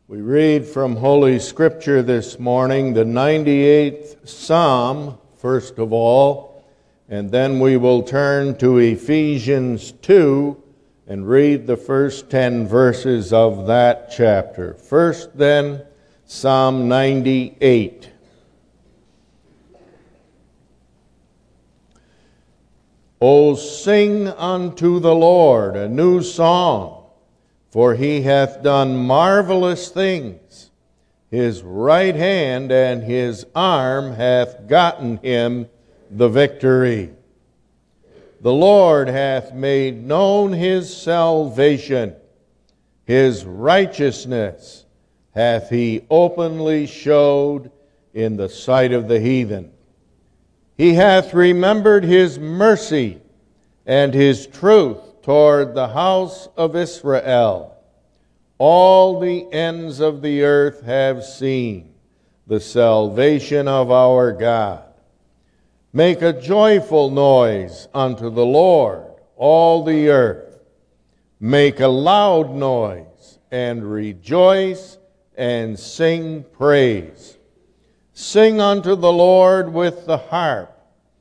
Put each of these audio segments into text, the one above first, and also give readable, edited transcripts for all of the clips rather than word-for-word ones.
We read from Holy Scripture this morning, the 98th Psalm, first of all, and then we will turn to Ephesians 2 and read the first 10 verses of that chapter. First, then, Psalm 98. O sing unto the Lord a new song, for he hath done marvelous things. His right hand and his arm hath gotten him the victory. The Lord hath made known his salvation. His righteousness hath he openly showed in the sight of the heathen. He hath remembered his mercy and his truth toward the house of Israel. All the ends of the earth have seen the salvation of our God. Make a joyful noise unto the Lord, all the earth. Make a loud noise and rejoice and sing praise. Sing unto the Lord with the harp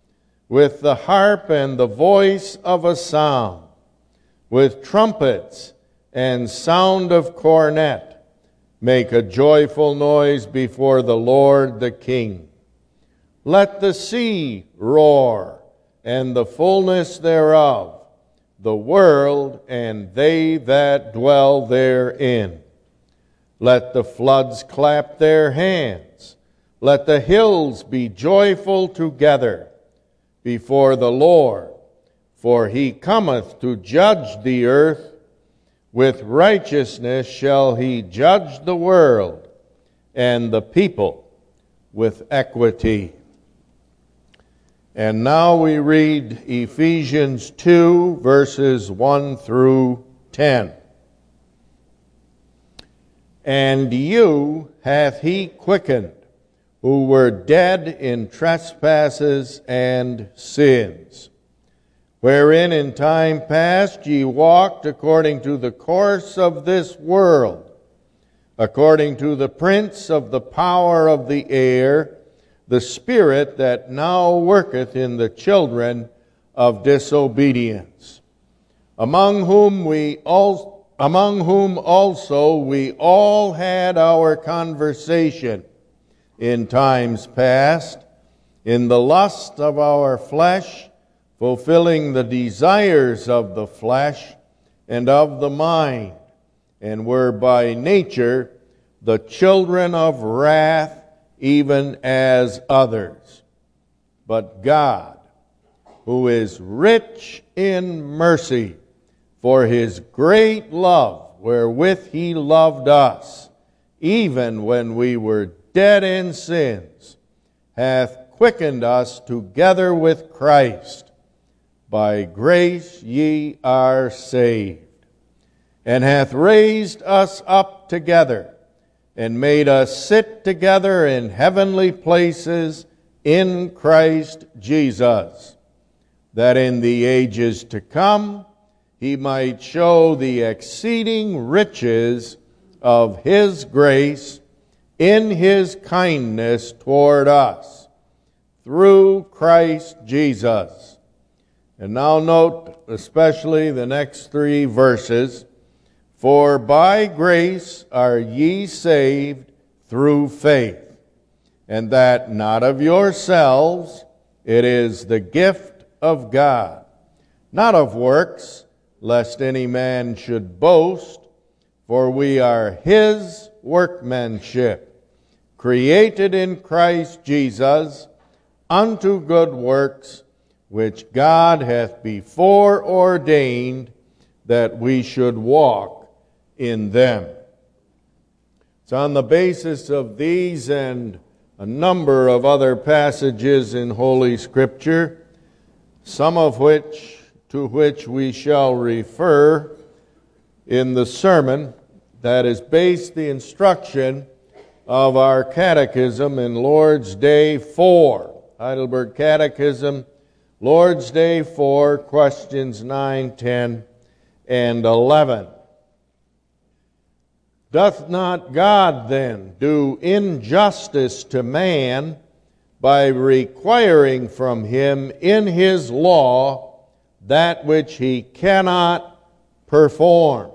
and the voice of a psalm, with trumpets and sound of cornet. Make a joyful noise before the Lord the King. Let the sea roar, and the fullness thereof, the world and they that dwell therein. Let the floods clap their hands. Let the hills be joyful together before the Lord, for he cometh to judge the earth. With righteousness shall he judge the world, and the people with equity. And now we read Ephesians 2, verses 1 through 10. And you hath he quickened, who were dead in trespasses and sins, wherein in time past ye walked according to the course of this world, according to the prince of the power of the air, the spirit that now worketh in the children of disobedience, among whom also we all had our conversation in times past, in the lust of our flesh, fulfilling the desires of the flesh and of the mind, and were by nature the children of wrath, even as others. But God, who is rich in mercy, for his great love wherewith he loved us, even when we were dead in sins, hath quickened us together with Christ. By grace ye are saved, and hath raised us up together, and made us sit together in heavenly places in Christ Jesus, that in the ages to come he might show the exceeding riches of his grace in his kindness toward us, through Christ Jesus. And now note especially the next 3 verses. For by grace are ye saved through faith, and that not of yourselves, it is the gift of God, not of works, lest any man should boast. For we are his workmanship, created in Christ Jesus, unto good works, which God hath before ordained that we should walk in them. It's on the basis of these and a number of other passages in Holy Scripture, some of to which we shall refer in the sermon that is based the instruction of our catechism in Lord's Day 4. Heidelberg Catechism, Lord's Day 4, questions 9, 10, and 11. Doth not God then do injustice to man by requiring from him in his law that which he cannot perform?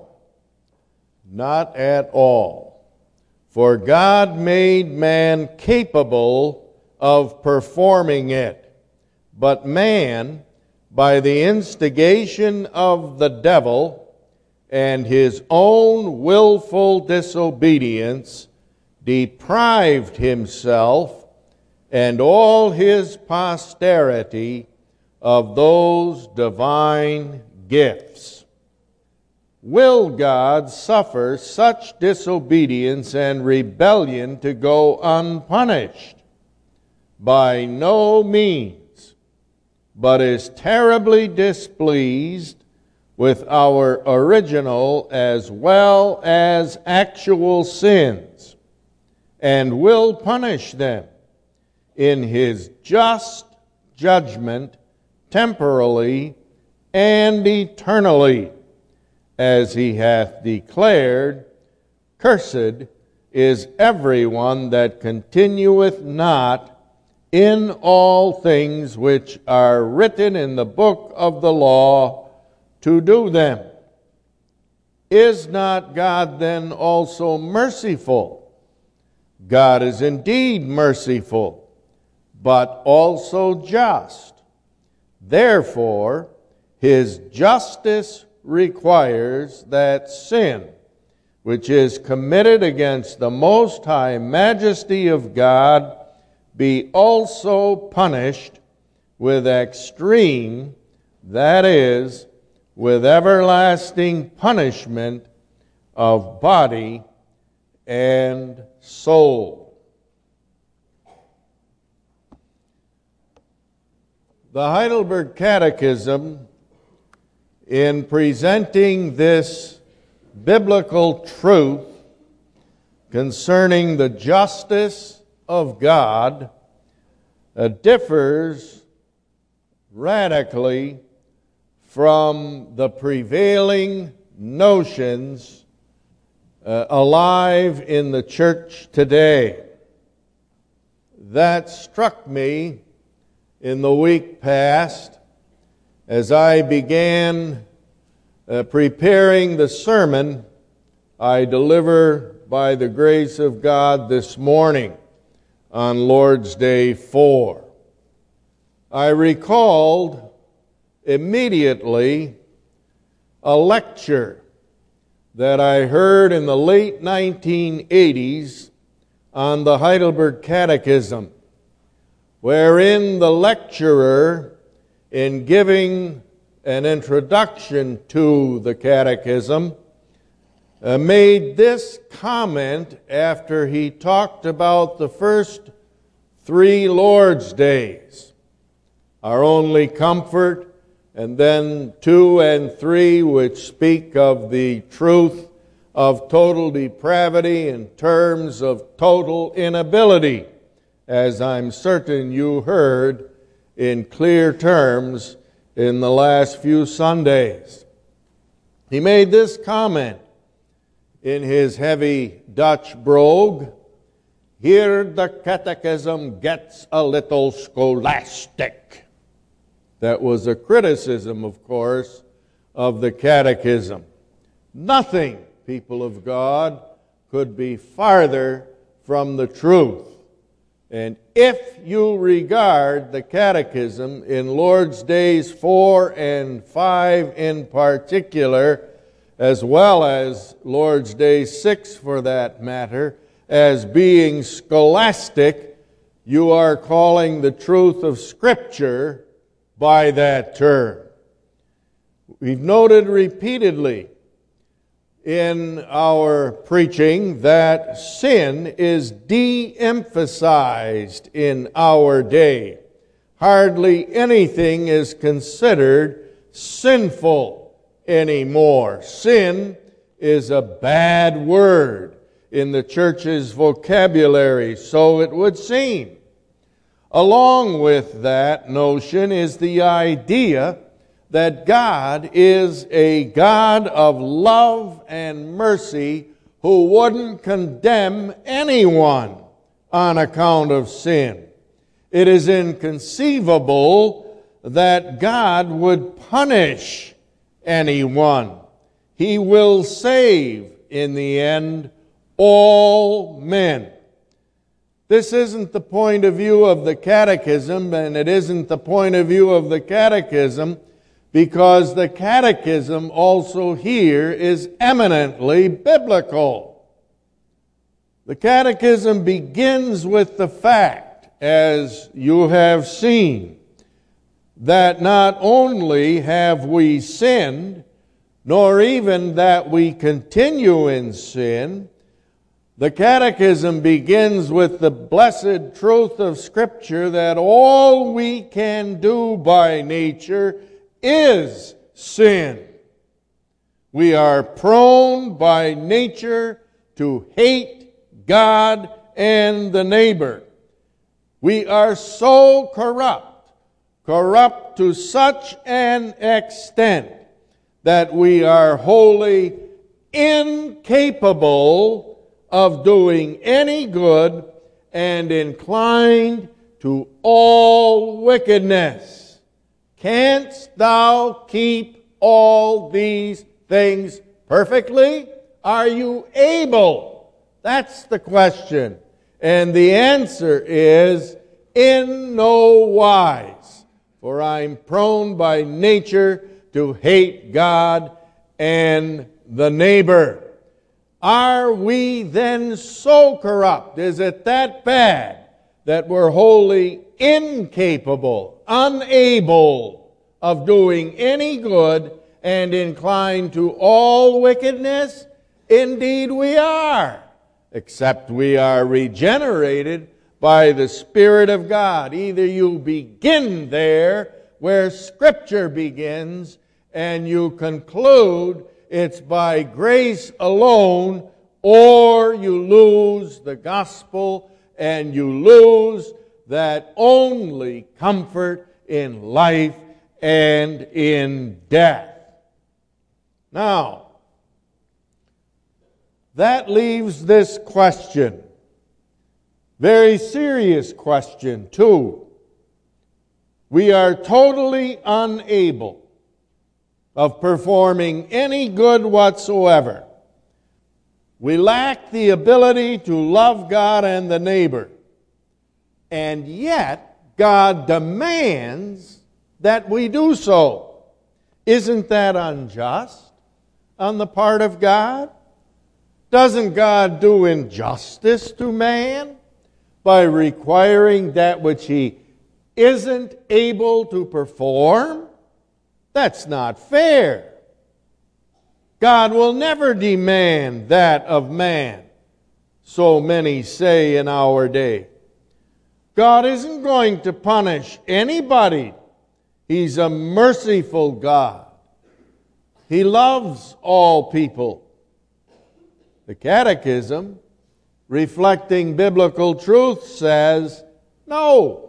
Not at all. For God made man capable of performing it, but man, by the instigation of the devil and his own willful disobedience, deprived himself and all his posterity of those divine gifts. Will God suffer such disobedience and rebellion to go unpunished? By no means, but is terribly displeased with our original as well as actual sins, and will punish them in his just judgment temporally and eternally, as he hath declared, Cursed is everyone that continueth not in all things which are written in the book of the law to do them. Is not God then also merciful? God is indeed merciful, but also just. Therefore, his justice requires that sin, which is committed against the most high majesty of God, be also punished with extreme, that is, with everlasting punishment of body and soul. The Heidelberg Catechism, in presenting this biblical truth concerning the justice of God, differs radically from the prevailing notions alive in the church today. That struck me in the week past as I began preparing the sermon I deliver by the grace of God this morning on Lord's Day 4. I recalled immediately a lecture that I heard in the late 1980s on the Heidelberg Catechism, wherein the lecturer, in giving an introduction to the Catechism, made this comment after he talked about the first 3 Lord's Days, our only comfort, and then 2 and 3, which speak of the truth of total depravity in terms of total inability, as I'm certain you heard in clear terms in the last few Sundays. He made this comment in his heavy Dutch brogue: "Here the catechism gets a little scholastic." That was a criticism, of course, of the catechism. Nothing, people of God, could be farther from the truth. And if you regard the catechism in Lord's Days 4 and 5 in particular, as well as Lord's Day 6 for that matter, as being scholastic, you are calling the truth of Scripture by that term. We've noted repeatedly in our preaching that sin is de-emphasized in our day. Hardly anything is considered sinful anymore. Sin is a bad word in the church's vocabulary, so it would seem. Along with that notion is the idea that God is a God of love and mercy who wouldn't condemn anyone on account of sin. It is inconceivable that God would punish anyone. He will save, in the end, all men. This isn't the point of view of the Catechism, and it isn't the point of view of the Catechism because the Catechism also here is eminently biblical. The Catechism begins with the fact, as you have seen, that not only have we sinned, nor even that we continue in sin. The Catechism begins with the blessed truth of Scripture that all we can do by nature is sin. We are prone by nature to hate God and the neighbor. We are so corrupt to such an extent that we are wholly incapable of doing any good and inclined to all wickedness. Canst thou keep all these things perfectly? Are you able? That's the question. And the answer is, in no wise. For I'm prone by nature to hate God and the neighbor. Are we then so corrupt? Is it that bad that we're wholly incapable, unable of doing any good and inclined to all wickedness? Indeed we are, except we are regenerated by the Spirit of God. Either you begin there where Scripture begins, and you conclude it's by grace alone, or you lose the gospel and you lose that only comfort in life and in death. Now, that leaves this question, very serious question too. We are totally unable of performing any good whatsoever. We lack the ability to love God and the neighbor. And yet, God demands that we do so. Isn't that unjust on the part of God? Doesn't God do injustice to man by requiring that which he isn't able to perform? That's not fair. God will never demand that of man, so many say in our day. God isn't going to punish anybody. He's a merciful God. He loves all people. The Catechism, reflecting biblical truth, says no.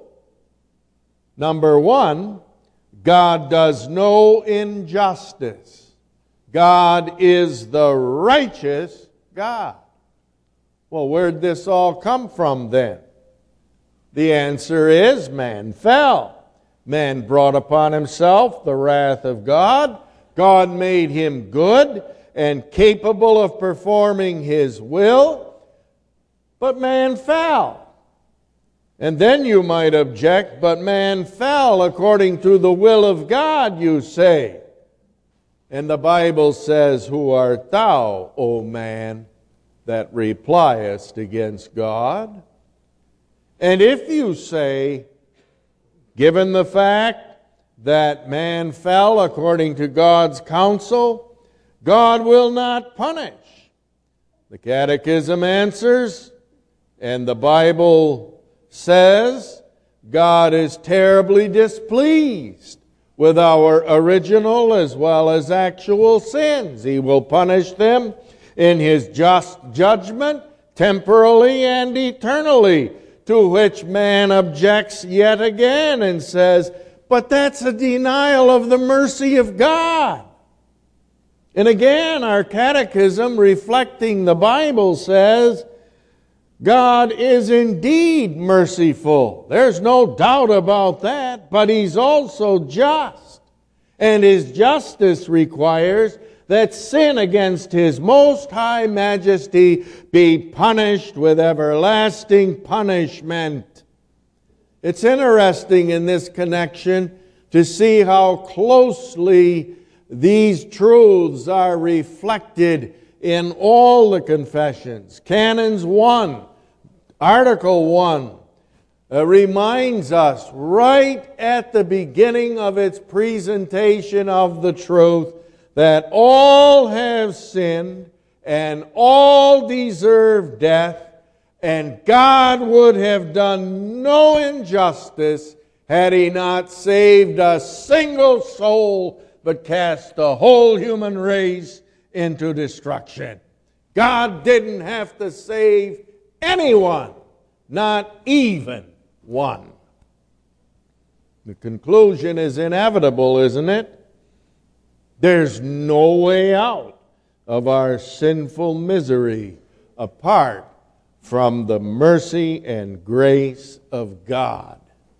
Number one, God does no injustice. God is the righteous God. Well, where'd this all come from then? The answer is man fell. Man brought upon himself the wrath of God. God made him good and capable of performing his will, but man fell. And then you might object, but man fell according to the will of God, you say. And the Bible says, who art thou, O man, that repliest against God? And if you say, given the fact that man fell according to God's counsel, God will not punish. The Catechism answers, and the Bible says, God is terribly displeased with our original as well as actual sins. He will punish them in His just judgment, temporally and eternally, to which man objects yet again and says, but that's a denial of the mercy of God. And again, our catechism, reflecting the Bible, says, God is indeed merciful. There's no doubt about that, but He's also just. And His justice requires that sin against His most high majesty be punished with everlasting punishment. It's interesting in this connection to see how closely these truths are reflected in all the confessions. Canons 1, Article 1, reminds us right at the beginning of its presentation of the truth that all have sinned and all deserve death, and God would have done no injustice had He not saved a single soul but cast the whole human race into destruction. God didn't have to save anyone, not even one. The conclusion is inevitable, isn't it? There's no way out of our sinful misery apart from the mercy and grace of God.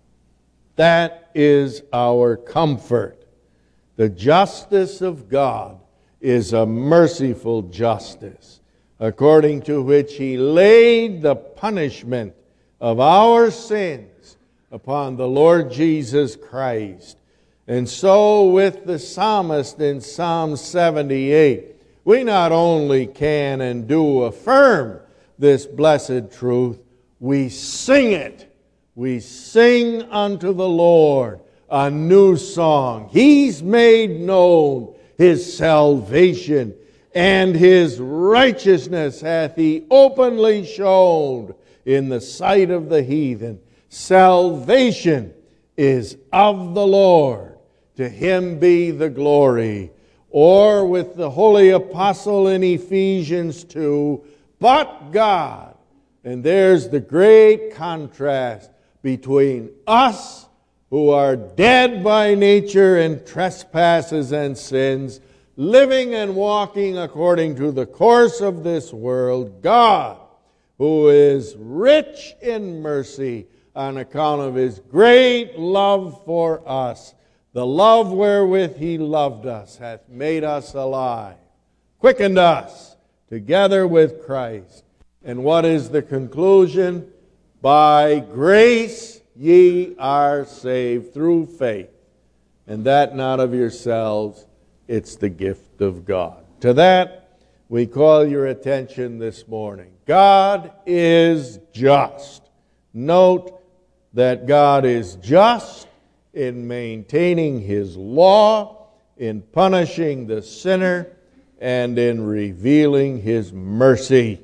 That is our comfort. The justice of God is a merciful justice, according to which He laid the punishment of our sins upon the Lord Jesus Christ. And so with the psalmist in Psalm 78, we not only can and do affirm this blessed truth, we sing it. We sing unto the Lord a new song. He's made known His salvation, and His righteousness hath He openly shown in the sight of the heathen. Salvation is of the Lord. To Him be the glory. Or with the holy apostle in Ephesians 2, but God. And there's the great contrast between us who are dead by nature in trespasses and sins, living and walking according to the course of this world, God, who is rich in mercy on account of His great love for us, the love wherewith He loved us, hath made us alive, quickened us together with Christ. And what is the conclusion? By grace ye are saved through faith, and that not of yourselves, it's the gift of God. To that, we call your attention this morning. God is just. Note that God is just in maintaining His law, in punishing the sinner, and in revealing His mercy.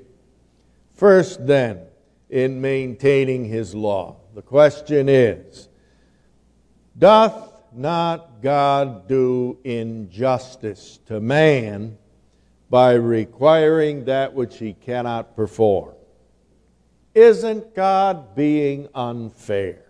First, then, in maintaining His law. The question is, doth not God do injustice to man by requiring that which He cannot perform? Isn't God being unfair?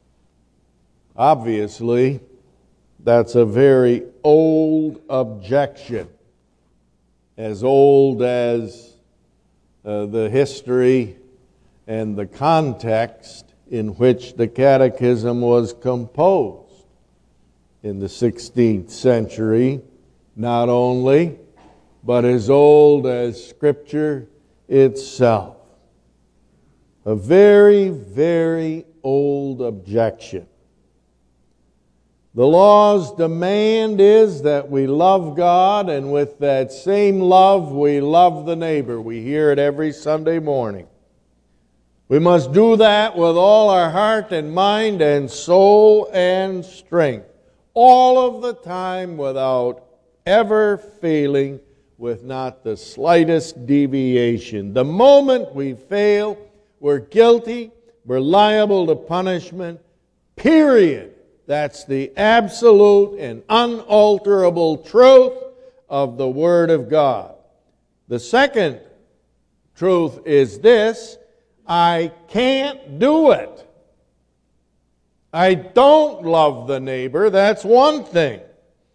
Obviously, that's a very old objection, as old as the history and the context in which the Catechism was composed in the 16th century, not only, but as old as Scripture itself. A very, very old objection. The law's demand is that we love God, and with that same love, we love the neighbor. We hear it every Sunday morning. We must do that with all our heart and mind and soul and strength, all of the time without ever failing, with not the slightest deviation. The moment we fail, we're guilty, we're liable to punishment, period. That's the absolute and unalterable truth of the Word of God. The second truth is this: I can't do it. I don't love the neighbor, that's one thing.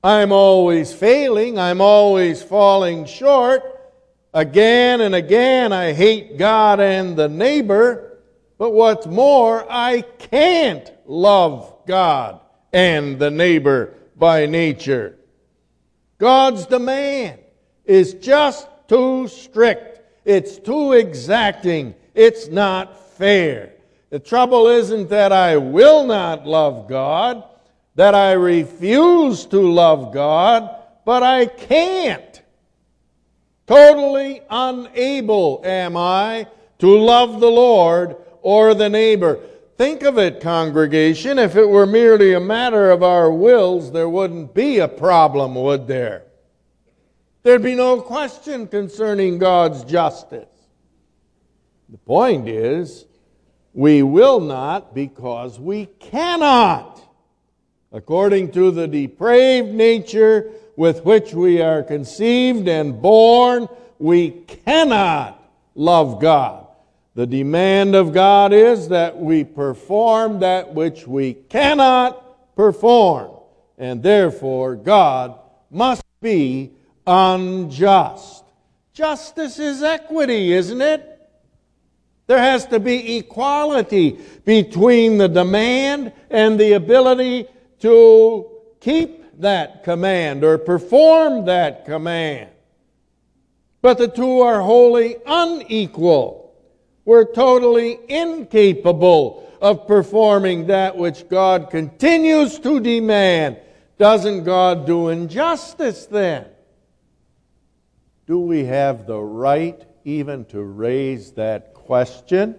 I'm always failing. I'm always falling short. Again and again, I hate God and the neighbor. But what's more, I can't love God and the neighbor by nature. God's demand is just too strict. It's too exacting. It's not fair. The trouble isn't that I will not love God, that I refuse to love God, but I can't. Totally unable am I to love the Lord or the neighbor. Think of it, congregation. If it were merely a matter of our wills, there wouldn't be a problem, would there? There'd be no question concerning God's justice. The point is, we will not because we cannot. According to the depraved nature with which we are conceived and born, we cannot love God. The demand of God is that we perform that which we cannot perform. And therefore, God must be unjust. Justice is equity, isn't it? There has to be equality between the demand and the ability to keep that command or perform that command. But the two are wholly unequal. We're totally incapable of performing that which God continues to demand. Doesn't God do injustice then? Do we have the right even to raise that question?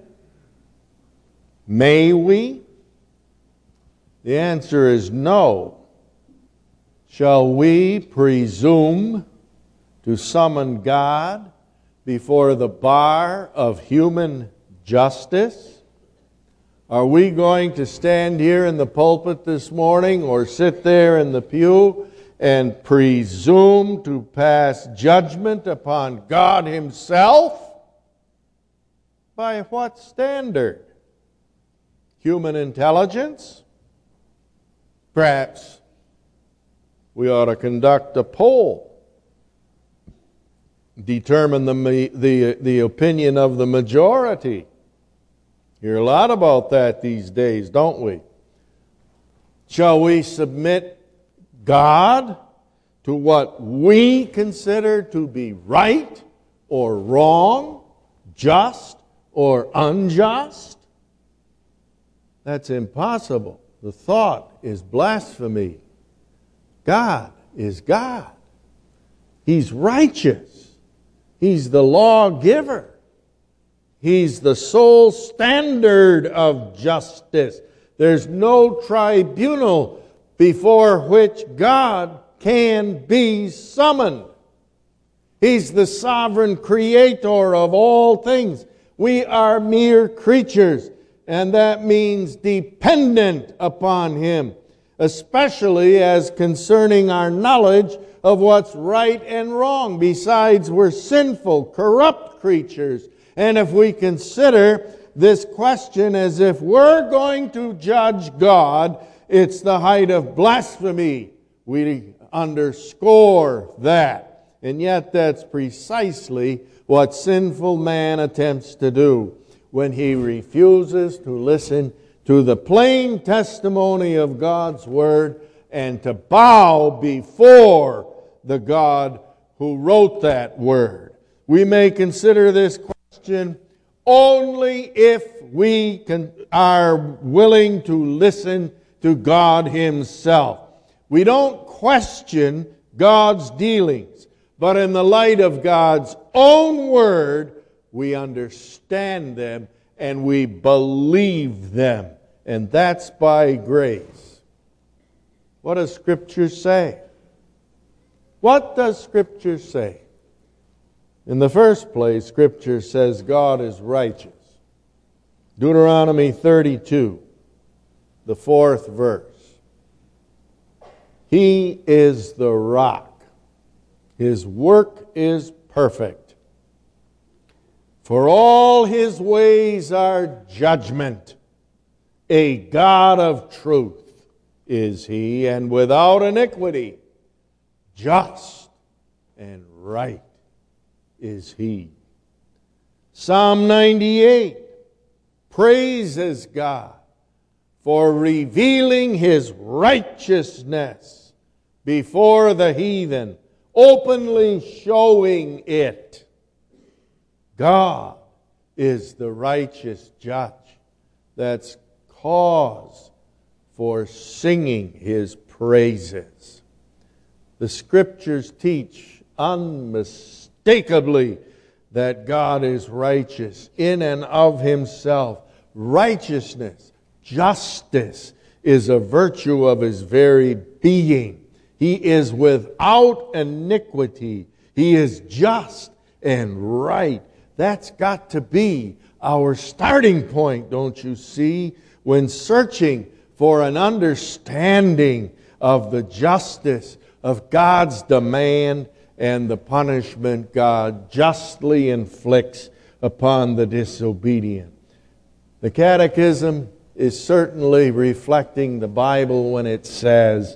May we? The answer is no. Shall we presume to summon God before the bar of human justice? Are we going to stand here in the pulpit this morning or sit there in the pew and presume to pass judgment upon God Himself? By what standard? Human intelligence? Perhaps we ought to conduct a poll, determine the opinion of the majority. Hear a lot about that these days, don't we? Shall we submit God to what we consider to be right or wrong, just or unjust? That's impossible. The thought is blasphemy. God is God. He's righteous. He's the lawgiver. He's the sole standard of justice. There's no tribunal before which God can be summoned. He's the sovereign creator of all things. We are mere creatures, and that means dependent upon Him, especially as concerning our knowledge of what's right and wrong. Besides, we're sinful, corrupt creatures. And if we consider this question as if we're going to judge God, it's the height of blasphemy. We underscore that. And yet that's precisely what sinful man attempts to do when he refuses to listen to the plain testimony of God's Word and to bow before the God who wrote that Word. We may consider this question only if we are willing to listen to God Himself. We don't question God's dealings, but in the light of God's own Word, we understand them and we believe them. And that's by grace. What does Scripture say? What does Scripture say? In the first place, Scripture says God is righteous. Deuteronomy 32, the 4th verse. He is the rock. His work is perfect. For all His ways are judgment. A God of truth is He, and without iniquity. just and right is He. Psalm 98 praises God for revealing His righteousness before the heathen, openly showing it. God is the righteous judge. That's cause for singing His praises. The Scriptures teach unmistakably that God is righteous in and of Himself. Righteousness, justice is a virtue of His very being. He is without iniquity. He is just and right. That's got to be our starting point, don't you see, when searching for an understanding of the justice of God's demand and the punishment God justly inflicts upon the disobedient. The Catechism is certainly reflecting the Bible when it says,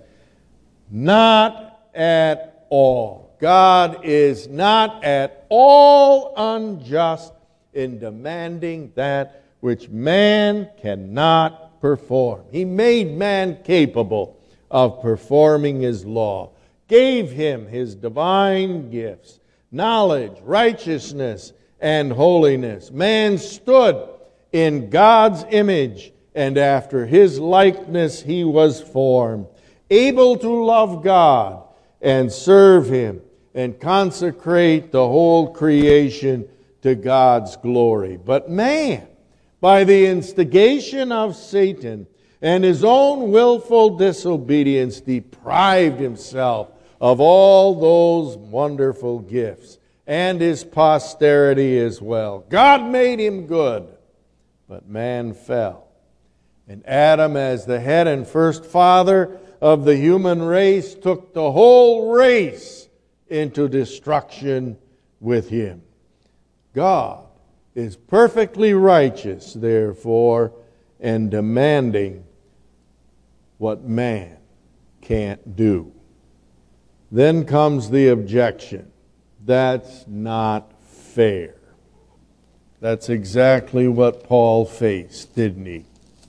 not at all. God is not at all unjust in demanding that which man cannot perform. He made man capable of performing His law, gave him His divine gifts, knowledge, righteousness, and holiness. Man stood in God's image, and after His likeness he was formed, able to love God and serve Him and consecrate the whole creation to God's glory. But man, by the instigation of Satan and his own willful disobedience, deprived himself of all those wonderful gifts, and his posterity as well. God made him good, but man fell. And Adam, as the head and first father of the human race, took the whole race into destruction with him. God is perfectly righteous, therefore, and demanding what man can't do. Then comes the objection. That's not fair. That's exactly what Paul faced, didn't he?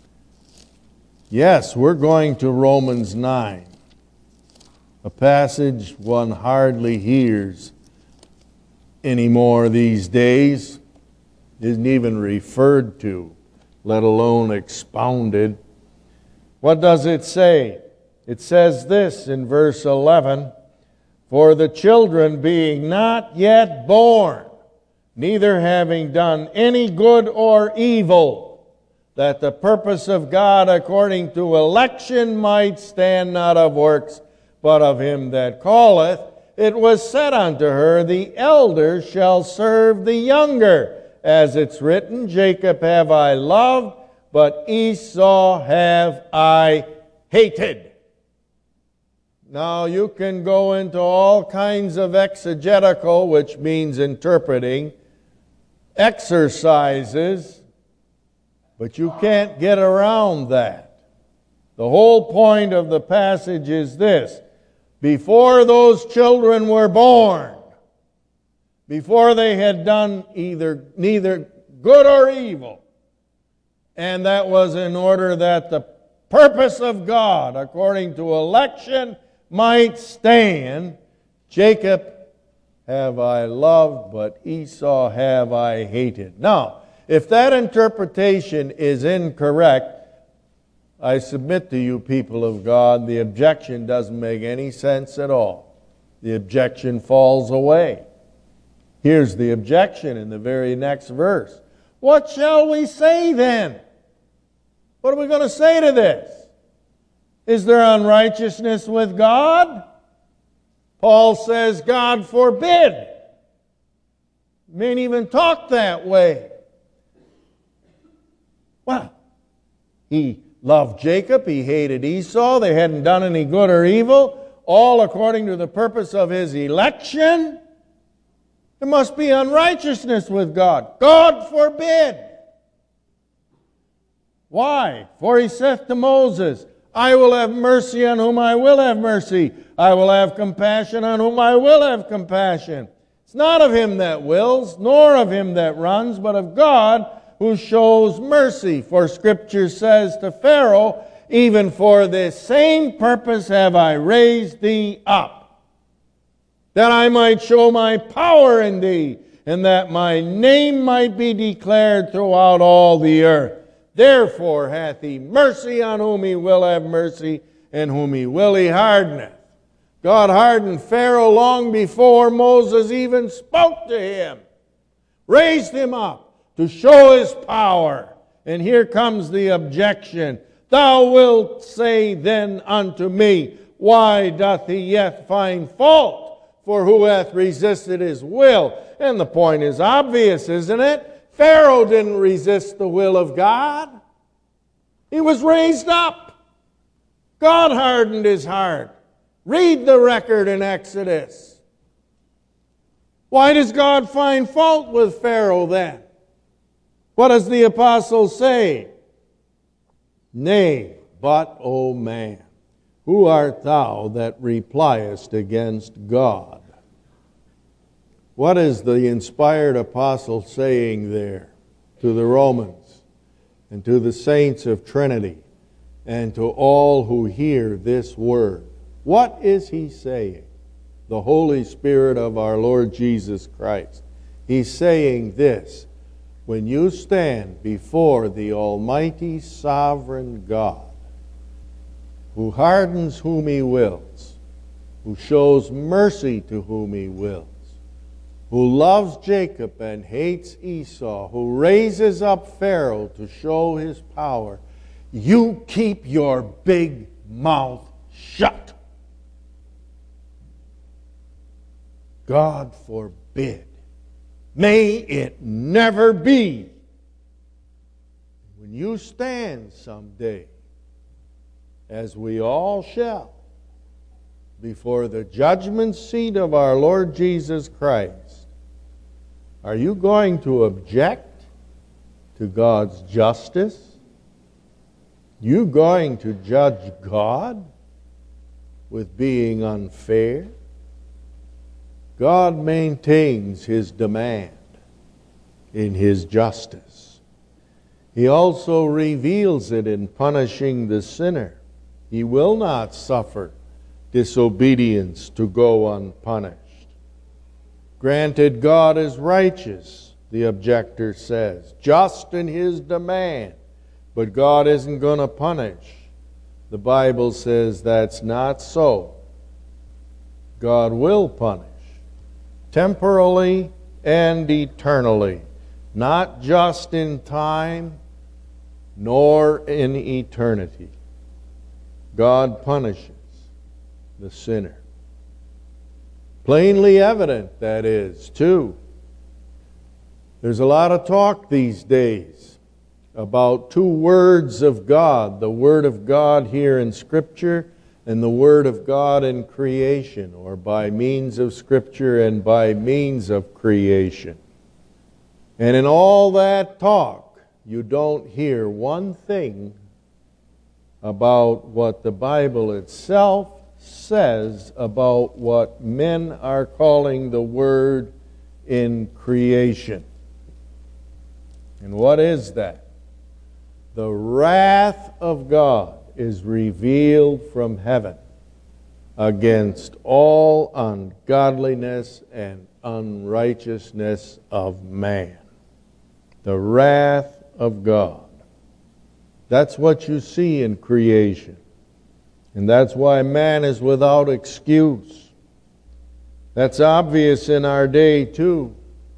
Yes, we're going to Romans 9, a passage one hardly hears anymore these days, isn't even referred to, let alone expounded. What does it say? It says this in verse 11, for the children being not yet born, neither having done any good or evil, that the purpose of God according to election might stand not of works, but of Him that calleth, it was said unto her, the elder shall serve the younger. As it's written, Jacob have I loved, but Esau have I hated. Now you can go into all kinds of exegetical, which means interpreting, exercises, but you can't get around that. The whole point of the passage is this. Before those children were born, before they had done neither good or evil, and that was in order that the purpose of God, according to election, might stand, Jacob have I loved, but Esau have I hated. Now, if that interpretation is incorrect, I submit to you, people of God, the objection doesn't make any sense at all. The objection falls away. Here's the objection in the very next verse. What shall we say then? What are we going to say to this? Is there unrighteousness with God? Paul says, God forbid. Men even talk that way. Well, he loved Jacob, he hated Esau, they hadn't done any good or evil, all according to the purpose of his election. There must be unrighteousness with God. God forbid. Why? For he saith to Moses, I will have mercy on whom I will have mercy. I will have compassion on whom I will have compassion. It's not of him that wills, nor of him that runs, but of God who shows mercy. For Scripture says to Pharaoh, even for this same purpose have I raised thee up, that I might show my power in thee, and that my name might be declared throughout all the earth. Therefore hath he mercy on whom he will have mercy, and whom he will he hardeneth. God hardened Pharaoh long before Moses even spoke to him. Raised him up to show his power. And here comes the objection. Thou wilt say then unto me, why doth he yet find fault? For who hath resisted his will? And the point is obvious, isn't it? Pharaoh didn't resist the will of God. He was raised up. God hardened his heart. Read the record in Exodus. Why does God find fault with Pharaoh then? What does the apostle say? Nay, but, O man, who art thou that repliest against God? What is the inspired apostle saying there to the Romans and to the saints of Trinity and to all who hear this word? What is he saying? The Holy Spirit of our Lord Jesus Christ. He's saying this: when you stand before the Almighty Sovereign God, who hardens whom he wills, who shows mercy to whom he wills, who loves Jacob and hates Esau, who raises up Pharaoh to show his power, you keep your big mouth shut. God forbid. May it never be. When you stand someday, as we all shall, before the judgment seat of our Lord Jesus Christ, are you going to object to God's justice? You going to judge God with being unfair? God maintains his demand in his justice. He also reveals it in punishing the sinner. He will not suffer disobedience to go unpunished. Granted, God is righteous, the objector says, just in his demand, but God isn't going to punish. The Bible says that's not so. God will punish. Temporally and eternally, not just in time, nor in eternity. God punishes the sinner. Plainly evident, that is, too. There's a lot of talk these days about two words of God, the Word of God here in Scripture, and the Word of God in creation, or by means of Scripture and by means of creation. And in all that talk, you don't hear one thing about what the Bible itself says about what men are calling the Word in creation. And what is that? The wrath of God is revealed from heaven against all ungodliness and unrighteousness of man. The wrath of God. That's what you see in creation. And that's why man is without excuse. That's obvious in our day too.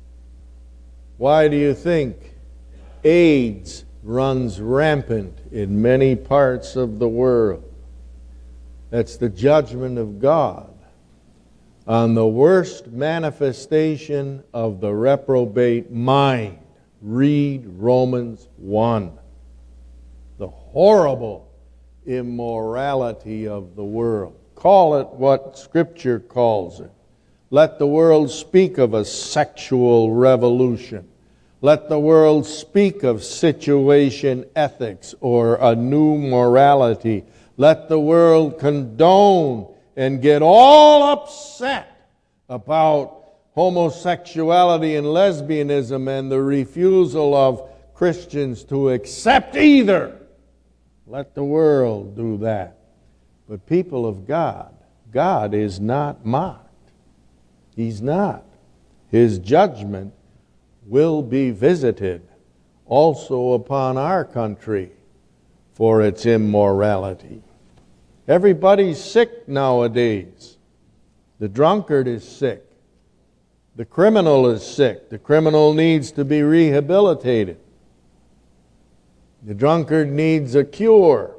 Why do you think AIDS runs rampant in many parts of the world? That's the judgment of God on the worst manifestation of the reprobate mind. Read Romans 1. The horrible immorality of the world. Call it what Scripture calls it. Let the world speak of a sexual revolution. Let the world speak of situation ethics or a new morality. Let the world condone and get all upset about homosexuality and lesbianism and the refusal of Christians to accept either. Let the world do that. But people of God, God is not mocked. He's not. His judgment will be visited also upon our country for its immorality. Everybody's sick nowadays. The drunkard is sick. The criminal is sick. The criminal needs to be rehabilitated. The drunkard needs a cure.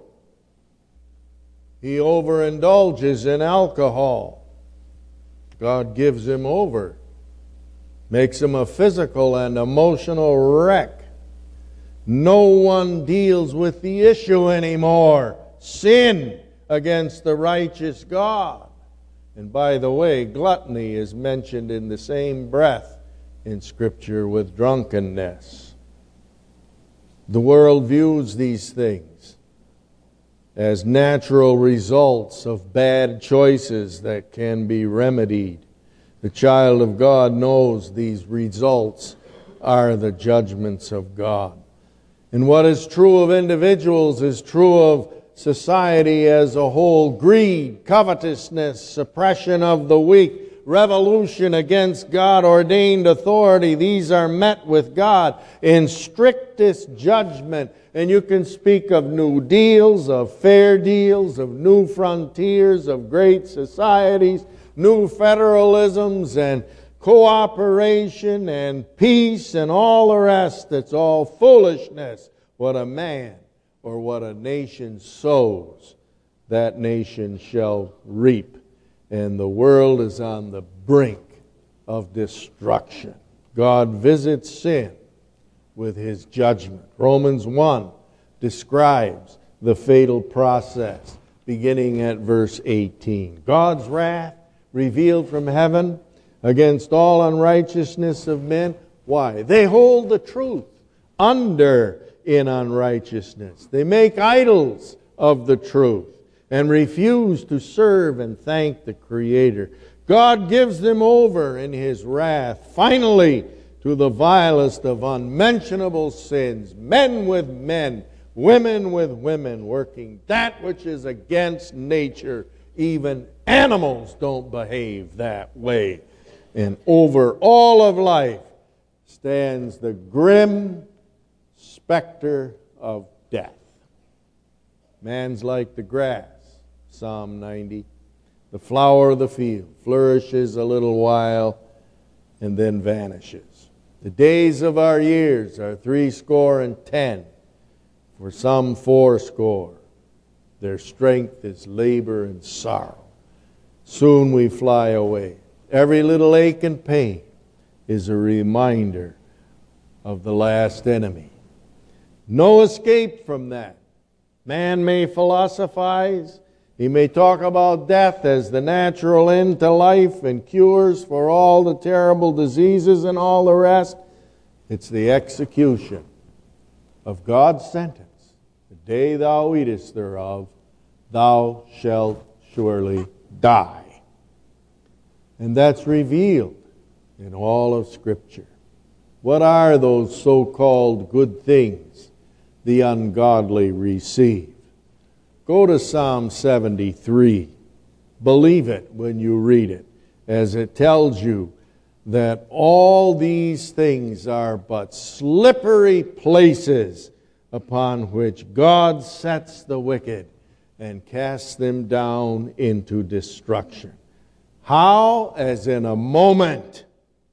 He overindulges in alcohol. God gives him over, makes him a physical and emotional wreck. No one deals with the issue anymore. Sin against the righteous God. And by the way, gluttony is mentioned in the same breath in Scripture with drunkenness. The world views these things as natural results of bad choices that can be remedied. The child of God knows these results are the judgments of God. And what is true of individuals is true of society as a whole. Greed, covetousness, suppression of the weak, revolution against God-ordained authority. These are met with God in strictest judgment. And you can speak of new deals, of fair deals, of new frontiers, of great societies, new federalisms and cooperation and peace and all the rest. It's all foolishness. What a man or what a nation sows, that nation shall reap. And the world is on the brink of destruction. God visits sin with His judgment. Romans 1 describes the fatal process, beginning at verse 18. God's wrath revealed from heaven against all unrighteousness of men. Why? They hold the truth under in unrighteousness. They make idols of the truth and refuse to serve and thank the Creator. God gives them over in His wrath, finally, to the vilest of unmentionable sins, men with men, women with women, working that which is against nature. Even animals don't behave that way. And over all of life stands the grim specter of death. Man's like the grass, Psalm 90. The flower of the field flourishes a little while and then vanishes. The days of our years are 70, for some 80. Their strength is labor and sorrow. Soon we fly away. Every little ache and pain is a reminder of the last enemy. No escape from that. Man may philosophize. He may talk about death as the natural end to life and cures for all the terrible diseases and all the rest. It's the execution of God's sentence. The day thou eatest thereof, thou shalt surely die. And that's revealed in all of Scripture. What are those so-called good things the ungodly receive? Go to Psalm 73. Believe it when you read it, as it tells you that all these things are but slippery places upon which God sets the wicked and casts them down into destruction. How? As in a moment.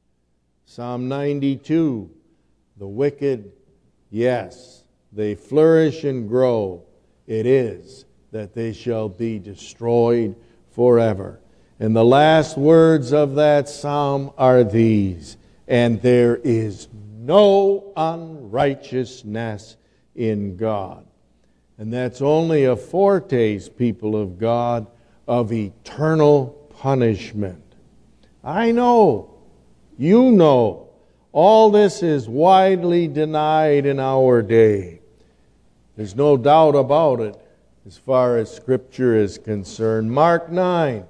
Psalm 92, the wicked, yes, they flourish and grow. It is that they shall be destroyed forever. And the last words of that psalm are these: and there is no unrighteousness in God. And that's only a foretaste, people of God, of eternal punishment. I know, you know, all this is widely denied in our day. There's no doubt about it. as far as Scripture is concerned. Mark 9,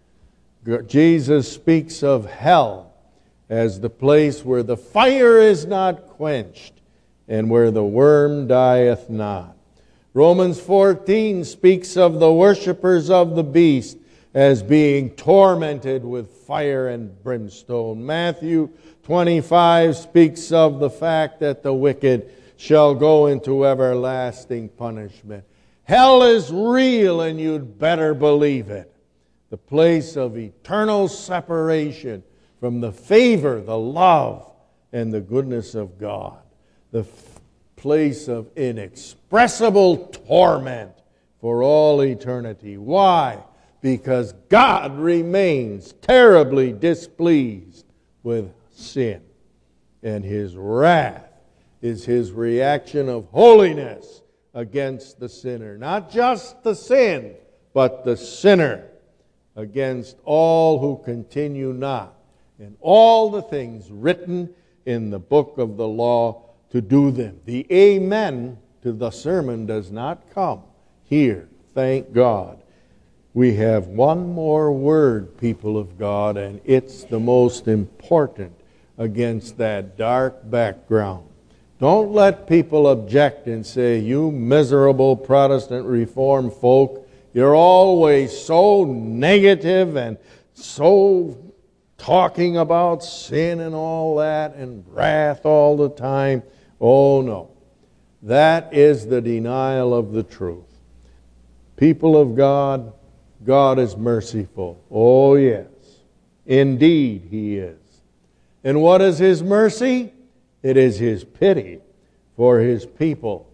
Jesus speaks of hell as the place where the fire is not quenched and where the worm dieth not. Romans 14 speaks of the worshipers of the beast as being tormented with fire and brimstone. Matthew 25 speaks of the fact that the wicked shall go into everlasting punishment. Hell is real, and you'd better believe it. The place of eternal separation from the favor, the love, and the goodness of God. The place of inexpressible torment for all eternity. Why? Because God remains terribly displeased with sin. And His wrath is His reaction of holiness against the sinner. Not just the sin, but the sinner, against all who continue not in all the things written in the book of the law to do them. The amen to the sermon does not come here, thank God. We have one more word, people of God, and it's the most important against that dark background. Don't let people object and say, you miserable Protestant Reformed folk, you're always so negative and so talking about sin and all that and wrath all the time. Oh no. That is the denial of the truth. People of God, God is merciful. Oh yes. Indeed He is. And what is His mercy? It is His pity for His people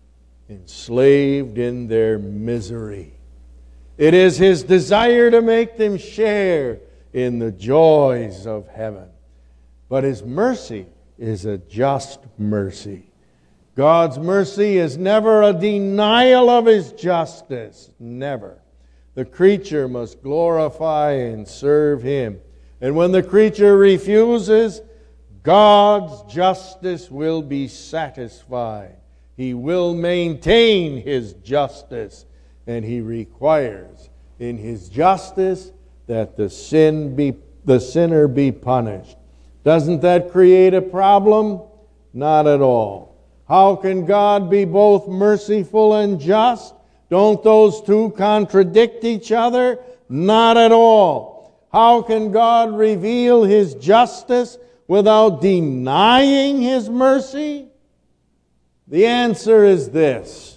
enslaved in their misery. It is His desire to make them share in the joys of heaven. But His mercy is a just mercy. God's mercy is never a denial of His justice. Never. The creature must glorify and serve Him. And when the creature refuses, God's justice will be satisfied. He will maintain His justice, and He requires in His justice that the sinner be punished. Doesn't that create a problem? Not at all. How can God be both merciful and just? Don't those two contradict each other? Not at all. How can God reveal His justice without denying His mercy? The answer is this: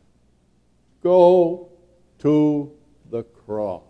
go to the cross.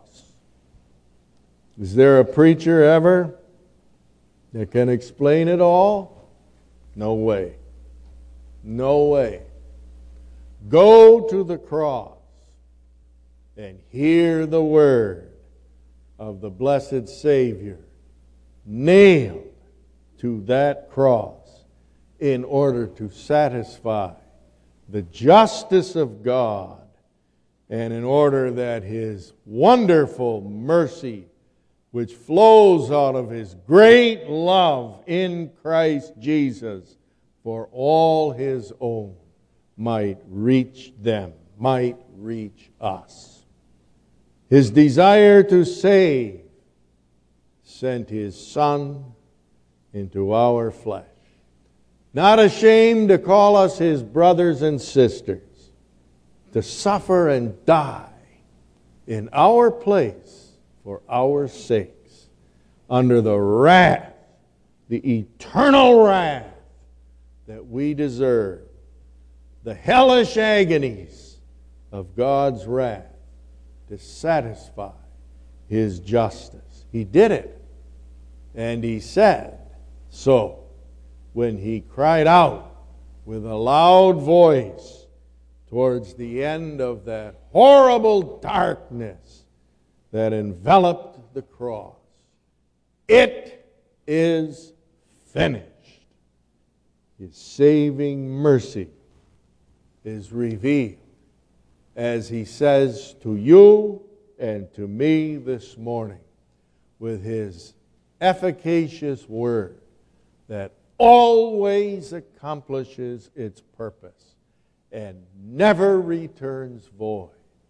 Is there a preacher ever that can explain it all? No way. No way. Go to the cross and hear the word of the blessed Savior nailed to that cross in order to satisfy the justice of God and in order that His wonderful mercy, which flows out of His great love in Christ Jesus for all His own, might reach them, might reach us. His desire to save sent His Son into our flesh, not ashamed to call us His brothers and sisters, to suffer and die in our place for our sakes, under the wrath, the eternal wrath that we deserve, the hellish agonies of God's wrath, to satisfy His justice. He did it, and He said so when He cried out with a loud voice towards the end of that horrible darkness that enveloped the cross. It is finished. His saving mercy is revealed as He says to you and to me this morning with His efficacious word that always accomplishes its purpose and never returns void.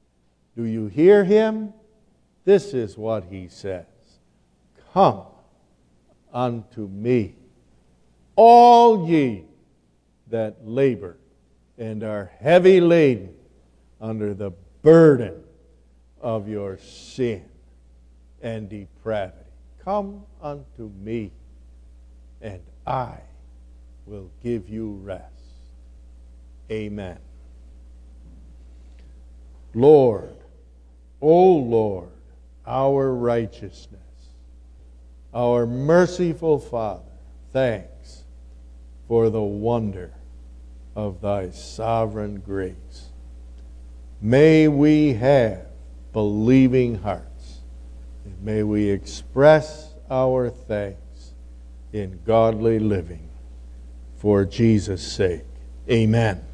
Do you hear him? This is what he says. Come unto me, all ye that labor and are heavy laden under the burden of your sin and depravity. Come unto me, and I will give you rest. Amen. Lord, O Lord, our righteousness, our merciful Father, thanks for the wonder of thy sovereign grace. May we have believing hearts, and may we express our thanks in godly living. For Jesus' sake, amen.